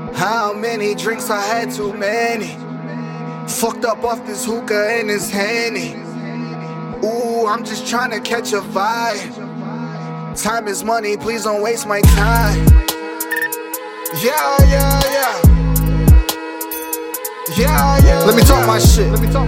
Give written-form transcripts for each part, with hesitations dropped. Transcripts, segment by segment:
How many drinks I had, too many. Fucked up off this hookah and this Henny. Ooh, I'm just trying to catch a vibe. Time is money, please don't waste my time. Yeah. Let me talk my shit.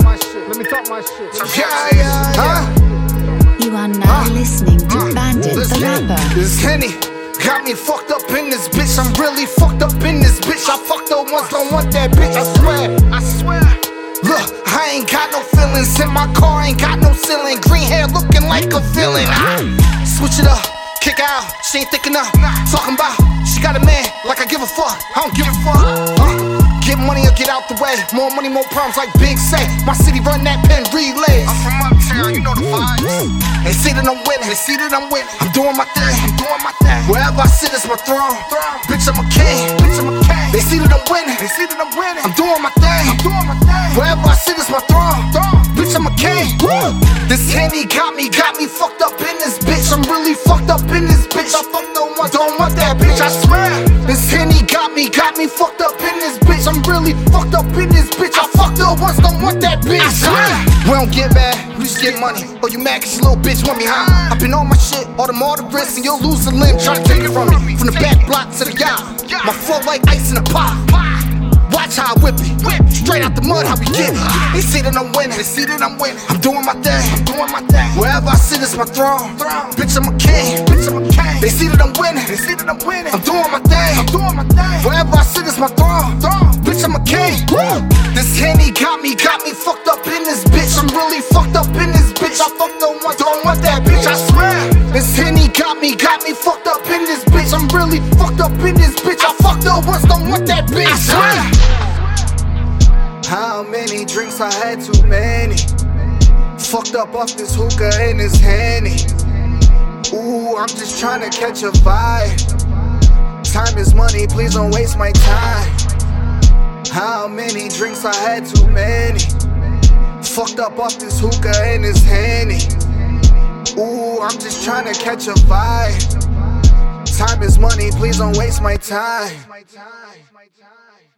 Yeah. You are now listening to Bandit the Rapper. This Henny got me fucked up in this bitch. I'm really fucked up in this bitch. I fucked her once, don't want that bitch. I swear. Look, I ain't got no feelings in my car, ain't got no ceiling. Green hair looking like a villain. Switch it up, kick out. She ain't thick enough. Talking about she got a man, like I give a fuck. I don't give a fuck. Get money or get out the way. More money, more problems, like Big say. My city run that pen relays. I'm from uptown, you know the vibes. They see that I'm winning, I'm doing my thing, Wherever I sit, it's my throne. Bitch, I'm a king, They see that I'm winning, I'm doing my thing, Wherever I sit, it's my throne. Bitch, I'm a king. This Henny got me fucked up in this bitch. I'm really fucked up in this bitch. I fucked no one, don't want that bitch, I swear. This Henny got me fucked up in this bitch. I'm really fucked up in this bitch. I fucked her once, don't want that bitch. We don't get mad, we just get money. Oh, you mad cause your little bitch want me, huh? I been on my shit, all the risks, and you'll lose a limb trying to take it from me. From the back block to the yacht, my flow like ice in a pot. Watch how I whip it, straight out the mud, how we get it. They see that I'm winning, I'm doing my thing, Wherever I sit, it's my throne. Bitch, I'm a king, They see that I'm winning, I'm doing my thing, Wherever I sit, it's my throne. Bitch, I'm a king. This Henny got me fucked up in this bitch. I'm really fucked up in this bitch. I fucked no one, don't want that bitch, I swear. This Henny got me fucked up in this bitch. I'm really fucked up in this bitch. I fucked her once, don't want that bitch, I swear. How many drinks I had, too many. Fucked up off this hookah and this Henny. Ooh, I'm just trying to catch a vibe. Time is money, please don't waste my time. How many drinks I had, too many. Fucked up off this hookah and this Henny. Ooh, I'm just trying to catch a vibe. Time is money, please don't waste my time.